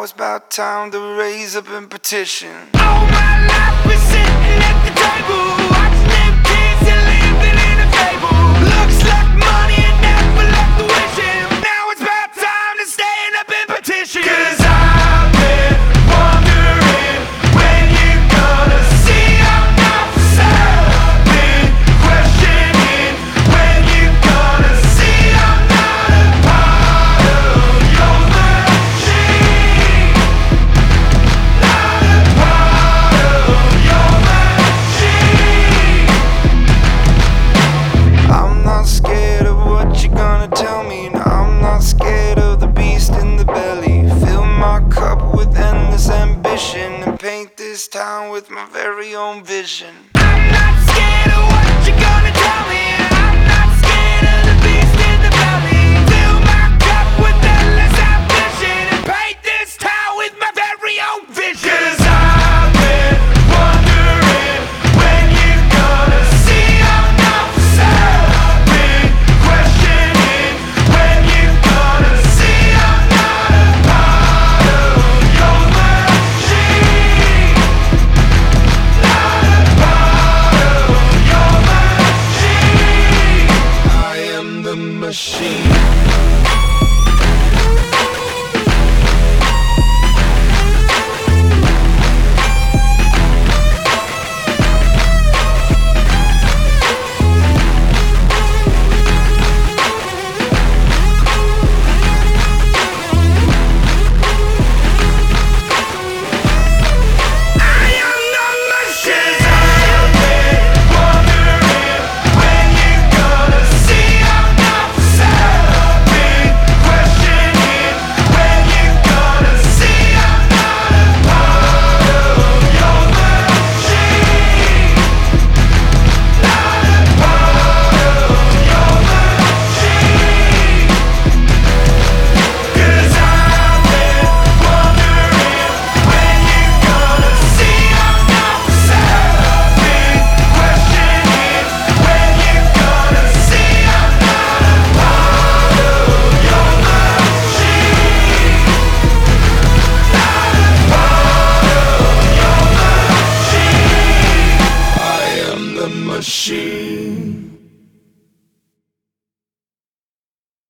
it's about time to raise up and petition. All my life been sitting at the table, watching them kids and living in a fable. Looks like money and never left the wishing. Now it's about time to stand up and petition. 'Cause I've been wondering when you're gonna see I'm not for sale. Been questioning when you're gonna see I'm not a part of your machine. Not a part of your machine. I'm not scared of what you're gonna tell me, and I'm not scared of the beast in the belly. Fill my cup with endless ambition and paint this town with my very own vision. I'm not scared of what you're gonna tell me, and I'm not scared of the beast in the belly. Fill my cup with endless ambition and paint this town with my very own vision. 'Cause I've been wondering when you're gonna see I'm not for sale. Been questioning when you're gonna see I'm not a part of your machine. Not a part of your machine. I am the machine.